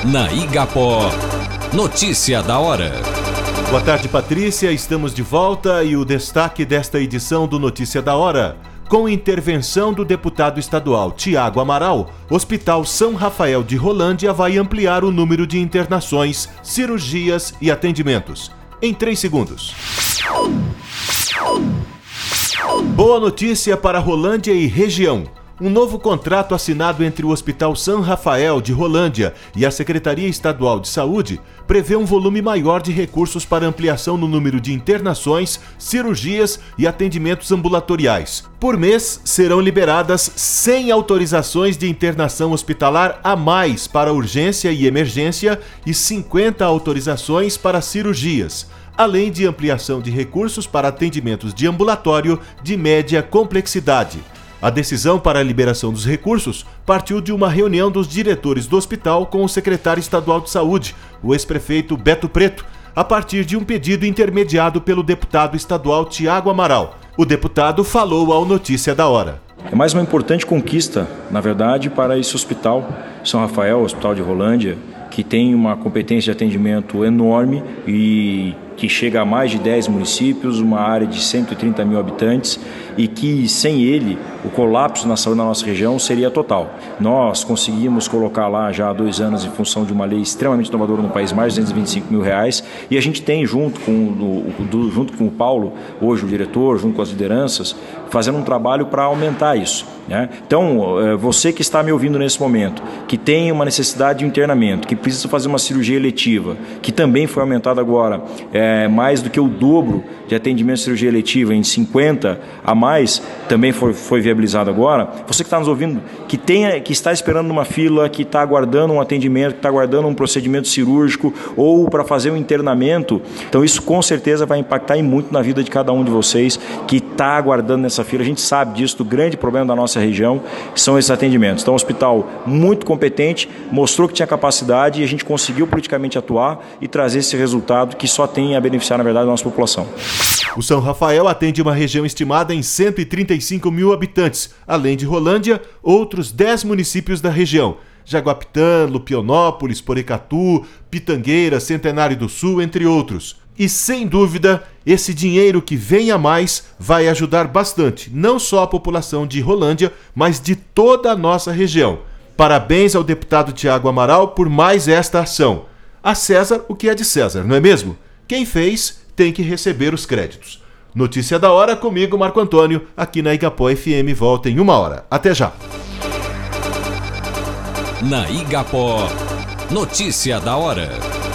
Na Igapó, notícia da hora. Boa tarde, Patrícia. Estamos de volta e o destaque desta edição do Notícia da Hora. Com intervenção do deputado estadual Tiago Amaral, Hospital São Rafael de Rolândia vai ampliar o número de internações, cirurgias e atendimentos. Em 3 segundos. Boa notícia para Rolândia e região. Um novo contrato assinado entre o Hospital São Rafael de Rolândia e a Secretaria Estadual de Saúde prevê um volume maior de recursos para ampliação no número de internações, cirurgias e atendimentos ambulatoriais. Por mês, serão liberadas 100 autorizações de internação hospitalar a mais para urgência e emergência e 50 autorizações para cirurgias, além de ampliação de recursos para atendimentos de ambulatório de média complexidade. A decisão para a liberação dos recursos partiu de uma reunião dos diretores do hospital com o secretário estadual de saúde, o ex-prefeito Beto Preto, a partir de um pedido intermediado pelo deputado estadual Tiago Amaral. O deputado falou ao Notícia da Hora. É mais uma importante conquista, na verdade, para esse hospital, São Rafael, Hospital de Rolândia, que tem uma competência de atendimento enorme e que chega a mais de 10 municípios, uma área de 130 mil habitantes e que sem ele o colapso na saúde na nossa região seria total. Nós conseguimos colocar lá já há 2 anos em função de uma lei extremamente inovadora no país mais de R$225 mil e a gente tem junto com o Paulo, hoje o diretor, junto com as lideranças, fazendo um trabalho para aumentar isso, né? Então, você que está me ouvindo nesse momento, que tem uma necessidade de internamento, que precisa fazer uma cirurgia eletiva, que também foi aumentada agora, mais do que o dobro de atendimento de cirurgia eletiva em 50 a mais, também foi viabilizado agora. Você que está nos ouvindo, que está esperando numa fila, que está aguardando um atendimento, que está aguardando um procedimento cirúrgico ou para fazer um internamento, então isso com certeza vai impactar e muito na vida de cada um de vocês que está aguardando nessa fila. A gente sabe disso, do grande problema da nossa região são esses atendimentos. Então, um hospital muito competente, mostrou que tinha capacidade e a gente conseguiu politicamente atuar e trazer esse resultado que só tem a beneficiar, na verdade, a nossa população. O São Rafael atende uma região estimada em 135 mil habitantes, além de Rolândia, outros 10 municípios da região: Jaguapitã, Lupionópolis, Porecatu, Pitangueira, Centenário do Sul, entre outros. E sem dúvida, esse dinheiro que vem a mais vai ajudar bastante, não só a população de Rolândia, mas de toda a nossa região. Parabéns ao deputado Tiago Amaral por mais esta ação. A César o que é de César, não é mesmo? Quem fez tem que receber os créditos. Notícia da Hora comigo, Marco Antônio, aqui na Igapó FM. Volta em 1 hora. Até já. Na Igapó, notícia da hora.